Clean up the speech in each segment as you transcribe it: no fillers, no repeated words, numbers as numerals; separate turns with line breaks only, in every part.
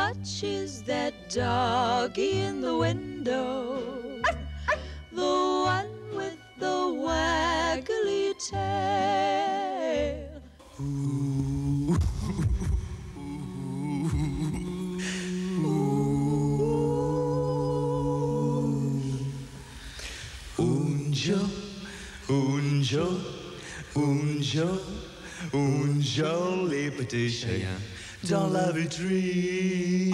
watches that doggy in the window, the one with the waggly tail.
Un joli petit chien dans la vitrine.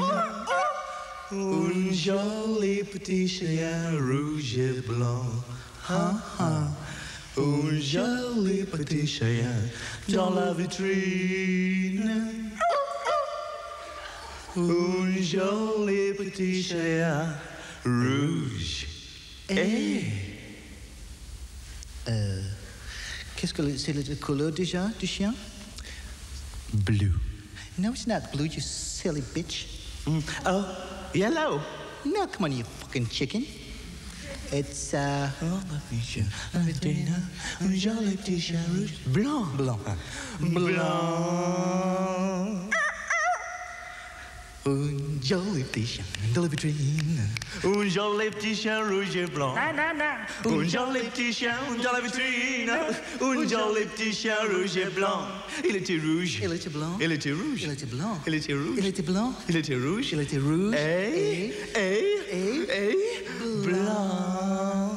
Un joli petit chien rouge et blanc. Un joli petit chien dans la vitrine. Un joli petit chien rouge et...
Qu'est-ce que c'est la couleur déjà du chien?
Blue.
No, it's not blue, you silly bitch.
Oh, yellow.
No, come on, you fucking chicken. It's,
un joli petit chien rouge.
blanc. Blanc.
Blanc.
Un joli petit chien dans la vitrine.
Un joli petit chien rouge et blanc. Un joli petit chien dans la vitrine. Un joli petit chien rouge et blanc. Il était rouge.
Il était blanc.
Il était rouge.
Il était blanc.
Il était rouge.
Il était blanc.
Il était rouge.
Il était rouge.
Et blanc.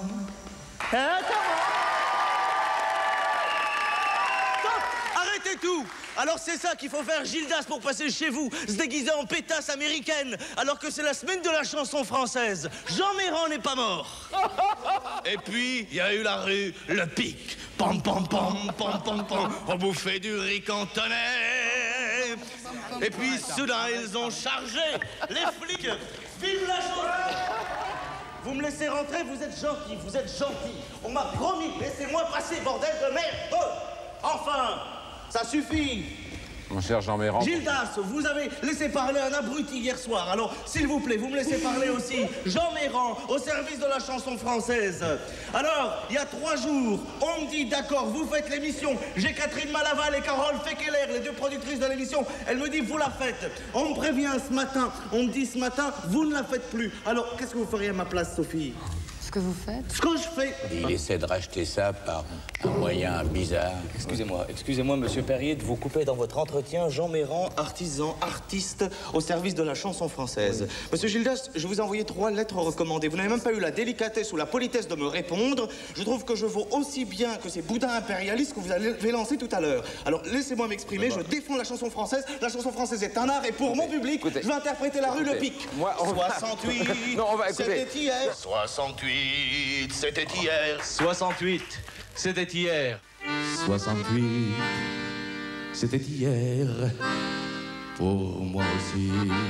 Arrêtez tout! Alors c'est ça qu'il faut faire, Gildas, pour passer chez vous, se déguiser en pétasse américaine, alors que c'est la semaine de la chanson française. Jean Méran n'est pas mort. Et puis, il y a eu la rue Le Pic. Pam, pam, pam, pam, pam, pam. On bouffait du riz cantonais. Et puis, soudain, ils ont chargé. Les flics, vive la chanson! Vous me laissez rentrer, vous êtes gentil, vous êtes gentil. On m'a promis, laissez-moi passer, bordel de merde. Enfin, ça suffit.
Mon cher Jean Méran.
Gildas, vous avez laissé parler un abruti hier soir. Alors, s'il vous plaît, vous me laissez parler aussi. Jean Méran, au service de la chanson française. Alors, il y a 3 jours, on me dit, d'accord, vous faites l'émission. J'ai Catherine Malaval et Carole Fekeler, les 2 productrices de l'émission. Elle me dit, vous la faites. On me prévient ce matin. On me dit ce matin, vous ne la faites plus. Alors, qu'est-ce que vous feriez à ma place, Sophie?
Ce que vous faites?
Ce que je fais.
Il essaie de racheter ça par un moyen bizarre.
Excusez-moi, monsieur Perrier, de vous couper dans votre entretien. Jean Méran, artisan, artiste, au service de la chanson française. Oui. Monsieur Gildas, je vous ai envoyé 3 lettres recommandées. Vous n'avez même pas eu la délicatesse ou la politesse de me répondre. Je trouve que je vaux aussi bien que ces boudins impérialistes que vous avez lancés tout à l'heure. Alors, laissez-moi m'exprimer. Je défends la chanson française. La chanson française est un art et pour mon public, je vais interpréter la rue Le Pic.
Moi,
68,
non, on va écouter.
c'était hier. 68, c'était hier. 68, c'était hier.
68, c'était hier. Pour moi aussi.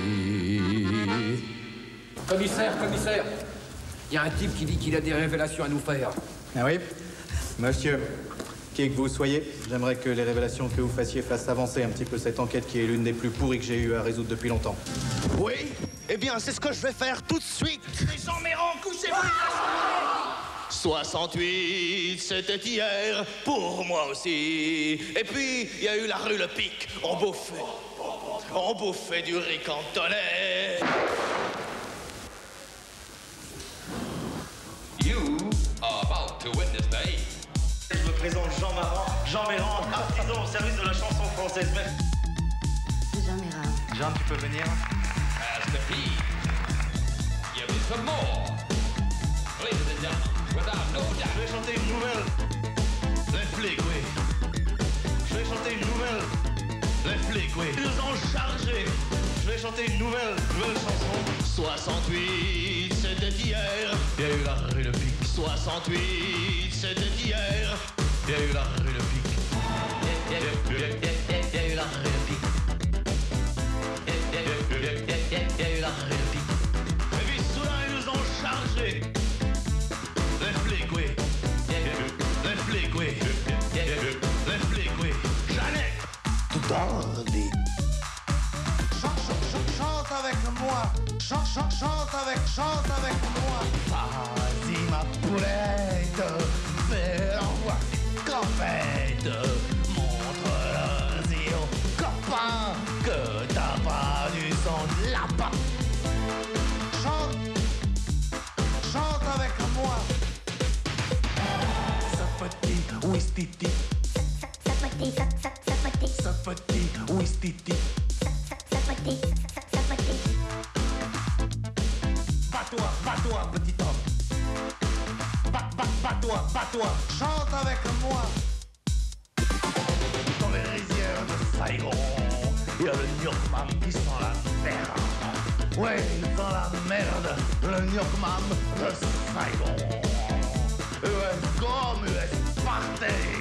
Commissaire, il y a un type qui dit qu'il a des révélations à nous faire.
Ah oui? Monsieur, qui que vous soyez, j'aimerais que les révélations que vous fassiez fassent avancer un petit peu cette enquête qui est l'une des plus pourries que j'ai eu à résoudre depuis longtemps.
Oui? Eh bien, c'est ce que je vais faire tout de suite. Les Jean Méran, couchez-vous! 68, c'était hier, pour moi aussi. Et puis, il y a eu la rue Le Pic. On bouffait du riz cantonais.
You are about to witness the hate.
Je me présente Jean Méran, artisan au service de la chanson française.
Jean Méran.
Jean, tu peux venir?
Master P. Give me some more. Ladies and gentlemen, without no doubt.
Je vais chanter une nouvelle. Les flics, oui. Je vais chanter une nouvelle. Les flics, oui. Ils nous ont chargés. Je vais chanter une nouvelle chanson. 68, c'était hier. Il y a eu la rue Le Pic. 68, c'était hier. Il y a eu la rue Le Pic. Il y a eu la rue Le Pic. Il y a eu la rue Le Pic. Et puis soudain, ils nous ont chargés. Les flics, oui. Les flics, oui. Les flics, oui. Jeannette. Tout tardé.
Chante avec moi. Chante avec moi.
Vas-y, ma poulette. Fais-moi campette. Montre-le aux copains que t'as pas du sang de lapin.
Ouistiti. Sapati, ouistiti. Bats-toi, petit homme. Bats-toi.
Chante avec moi.
Dans les rizières de Saigon, il y a le Nyokmam qui sent la merde. Ouais, il sent la merde, le Nyokmam de Saigon. US comme US partez.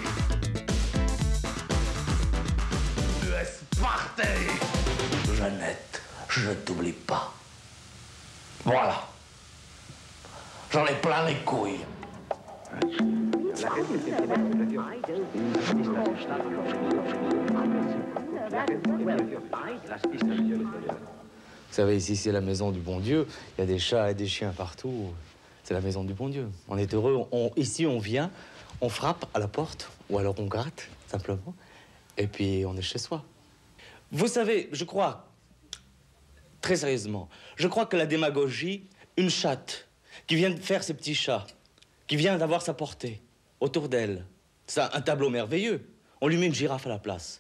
US partez. Jeannette, je ne t'oublie pas. Voilà. J'en ai plein les couilles.
Vous savez, ici, c'est la maison du bon Dieu. Il y a des chats et des chiens partout. C'est la maison du bon Dieu. On est heureux. Ici, on vient, on frappe à la porte, ou alors on gratte, simplement, et puis on est chez soi. Vous savez, je crois, très sérieusement, je crois que la démagogie, une chatte qui vient de faire ses petits chats, qui vient d'avoir sa portée autour d'elle, c'est un tableau merveilleux. On lui met une girafe à la place.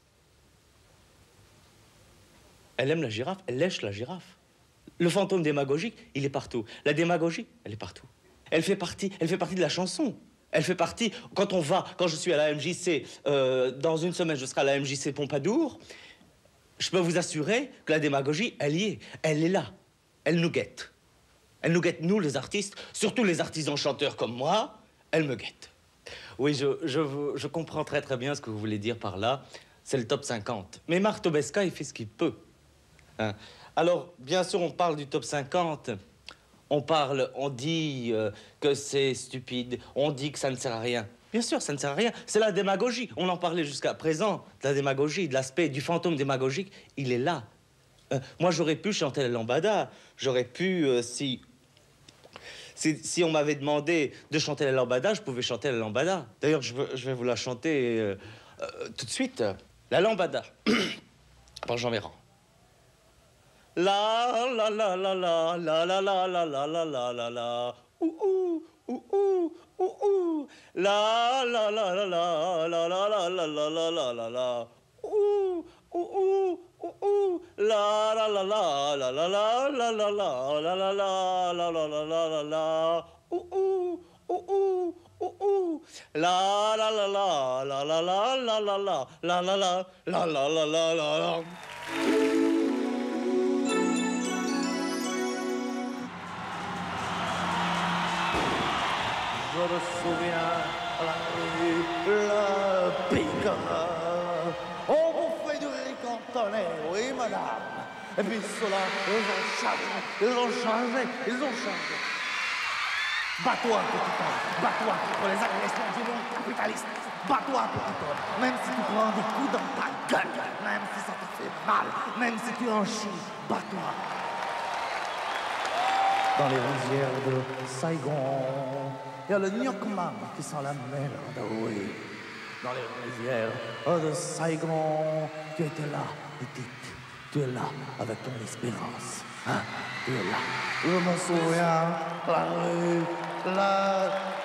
Elle aime la girafe, elle lèche la girafe. Le fantôme démagogique, il est partout. La démagogie, elle est partout. Elle fait partie de la chanson. Elle fait partie, quand je suis à la MJC, dans une semaine, je serai à la MJC Pompadour, je peux vous assurer que la démagogie, elle y est. Elle est là. Elle nous guette. Elle nous guette, nous, les artistes, surtout les artisans chanteurs comme moi, elle me guette. Oui, je comprends très très bien ce que vous voulez dire par là. C'est le top 50. Mais Marc Tobeska, il fait ce qu'il peut. Hein. Alors, bien sûr, on parle du top 50. On dit que c'est stupide. On dit que ça ne sert à rien. Bien sûr, ça ne sert à rien. C'est la démagogie. On en parlait jusqu'à présent. De la démagogie, de l'aspect du fantôme démagogique. Il est là. Moi, j'aurais pu chanter la lambada. J'aurais pu, si on m'avait demandé de chanter la lambada, je pouvais chanter la lambada. D'ailleurs, je vais vous la chanter tout de suite. La lambada, par Jean Méran. La la la la la la la la la la la la la la ouh la la la la la la la la la la la la la la ouh la la la la la la la la la la la la la la la la la ouh la la la la la la la la la la la la la la la la.
Je me souviens, la rue, le pique. On bouffait du riz cantonais, oui madame. Et puis ceux-là, ils ont changé. Bats-toi, petit homme, bats-toi contre les agressions du monde capitaliste. Bats-toi, petit homme, même si tu prends des coups dans ta gueule, même si ça te fait mal, même si tu en chies, bats-toi. Dans les rizières de Saigon, il y a le Nyokmam qui sent la merde, oui. Dans les rizières de Saigon, tu étais là, petite. Tu es là avec ton espérance. Hein? Tu es là. Je me souviens, la rue,